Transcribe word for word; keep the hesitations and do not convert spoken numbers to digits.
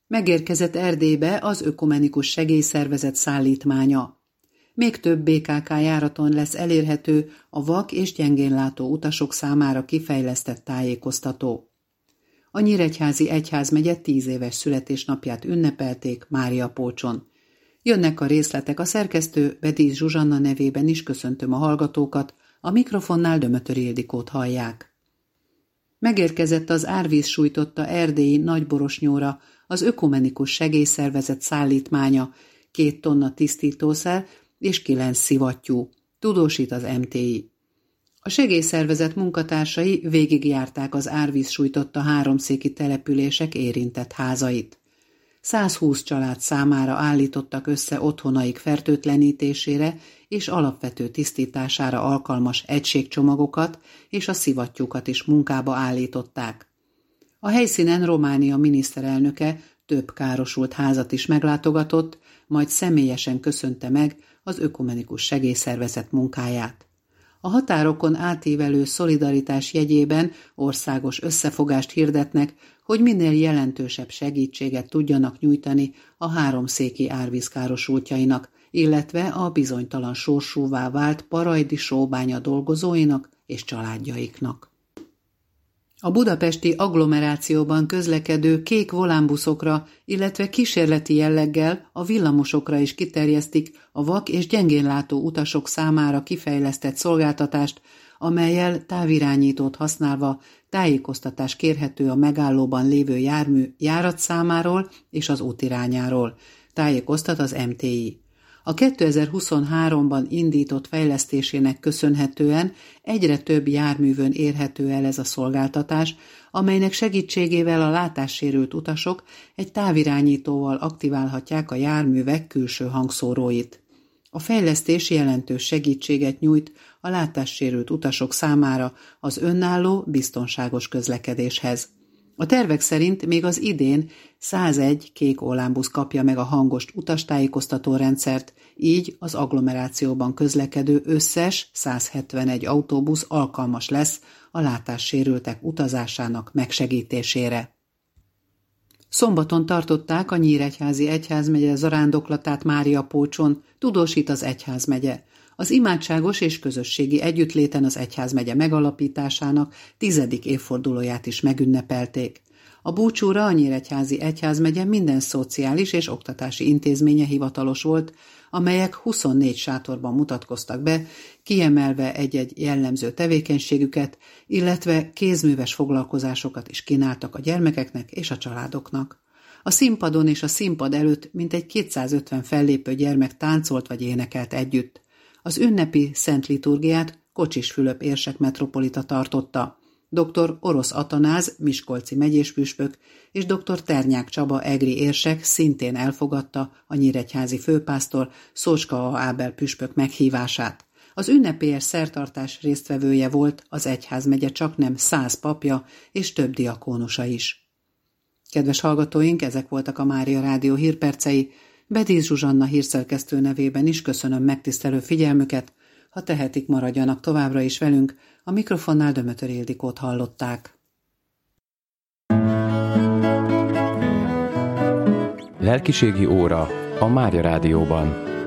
Megérkezett Erdélybe az Ökumenikus Segélyszervezet szállítmánya. Még több bé ká ká járaton lesz elérhető a vak és gyengénlátó utasok számára kifejlesztett tájékoztató. A Nyíregyházi Egyházmegye tíz éves születésnapját ünnepelték Máriapócson. Jönnek a részletek, a szerkesztő Bedísz Zsuzsanna nevében is köszöntöm a hallgatókat, a mikrofonnál Dömötör Ildikót hallják. Megérkezett az árvíz sújtotta erdélyi Nagyborosnyóra az Ökumenikus Segélyszervezet szállítmánya, két tonna tisztítószer és kilenc szivattyú, tudósít az em té i. A segélyszervezet munkatársai végigjárták az árvíz sújtotta háromszéki települések érintett házait. százhúsz család számára állítottak össze otthonaik fertőtlenítésére és alapvető tisztítására alkalmas egységcsomagokat, és a szivattyúkat is munkába állították. A helyszínen Románia miniszterelnöke több károsult házat is meglátogatott, majd személyesen köszönte meg az Ökumenikus Segélyszervezet munkáját. A határokon átívelő szolidaritás jegyében országos összefogást hirdetnek, hogy minél jelentősebb segítséget tudjanak nyújtani a háromszéki árvíz károsultjainak, illetve a bizonytalan sorsúvá vált parajdi sóbánya dolgozóinak és családjaiknak. A budapesti agglomerációban közlekedő kék volánbuszokra, illetve kísérleti jelleggel a villamosokra is kiterjesztik a vak és gyengénlátó utasok számára kifejlesztett szolgáltatást, amellyel távirányítót használva tájékoztatás kérhető a megállóban lévő jármű járatszámáról és az útirányáról, tájékoztat az em té i. A kétezer-huszonháromban indított fejlesztésének köszönhetően egyre több járművön érhető el ez a szolgáltatás, amelynek segítségével a látássérült utasok egy távirányítóval aktiválhatják a járművek külső hangszóróit. A fejlesztés jelentős segítséget nyújt a látássérült utasok számára az önálló, biztonságos közlekedéshez. A tervek szerint még az idén százegy kék olánbusz kapja meg a hangos utastájékoztató rendszert, így az agglomerációban közlekedő összes százhetvenegy autóbusz alkalmas lesz a látássérültek utazásának megsegítésére. Szombaton tartották a Nyíregyházi Egyházmegye zarándoklatát Máriapócson, tudósít az Egyházmegye. Az imádságos és közösségi együttléten az egyházmegye megalapításának tizedik évfordulóját is megünnepelték. A búcsúra a Nyíregyházi Egyházmegye minden szociális és oktatási intézménye hivatalos volt, amelyek huszonnégy sátorban mutatkoztak be, kiemelve egy-egy jellemző tevékenységüket, illetve kézműves foglalkozásokat is kínáltak a gyermekeknek és a családoknak. A színpadon és a színpad előtt mintegy kétszázötven fellépő gyermek táncolt vagy énekelt együtt. Az ünnepi szent liturgiát Kocsis Fülöp érsek metropolita tartotta. dr. Orosz Atanáz, miskolci megyéspüspök, és dr. Ternyák Csaba egri érsek szintén elfogadta a nyíregyházi főpásztor Szócska Ábel püspök meghívását. Az ünnepélyes szertartás résztvevője volt az egyházmegye csaknem száz papja és több diakónusa is. Kedves hallgatóink, ezek voltak a Mária Rádió hírpercei. Bedísz Zsuzsanna hírszerkesztő nevében is köszönöm megtisztelő figyelmüket. Ha tehetik, maradjanak továbbra is velünk, a mikrofonnál Dömötör Ildikót hallották. Lelkiségi óra a Mária Rádióban.